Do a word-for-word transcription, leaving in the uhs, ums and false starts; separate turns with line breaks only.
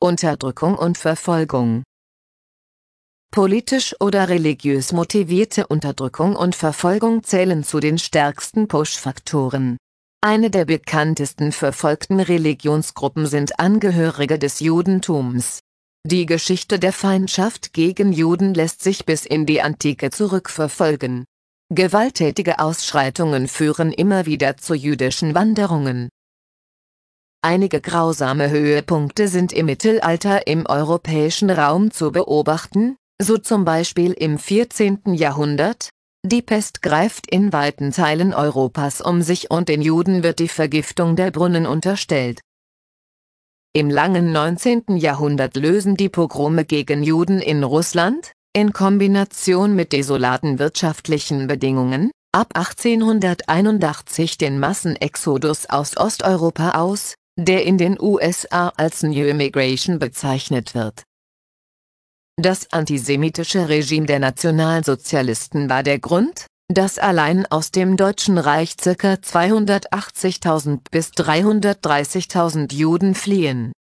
Unterdrückung und Verfolgung. Politisch oder religiös motivierte Unterdrückung und Verfolgung zählen zu den stärksten Push-Faktoren. Eine der bekanntesten verfolgten Religionsgruppen sind Angehörige des Judentums. Die Geschichte der Feindschaft gegen Juden lässt sich bis in die Antike zurückverfolgen. Gewalttätige Ausschreitungen führen immer wieder zu jüdischen Wanderungen. Einige grausame Höhepunkte sind im Mittelalter im europäischen Raum zu beobachten, so zum Beispiel im vierzehnten Jahrhundert. Die Pest greift in weiten Teilen Europas um sich und den Juden wird die Vergiftung der Brunnen unterstellt. Im langen neunzehnten Jahrhundert lösen die Pogrome gegen Juden in Russland, in Kombination mit desolaten wirtschaftlichen Bedingungen, ab achtzehnhunderteinundachtzig den Massenexodus aus Osteuropa aus, der in den U S A als New Immigration bezeichnet wird. Das antisemitische Regime der Nationalsozialisten war der Grund, dass allein aus dem Deutschen Reich ca. zweihundertachtzigtausend bis dreihundertdreißigtausend Juden fliehen.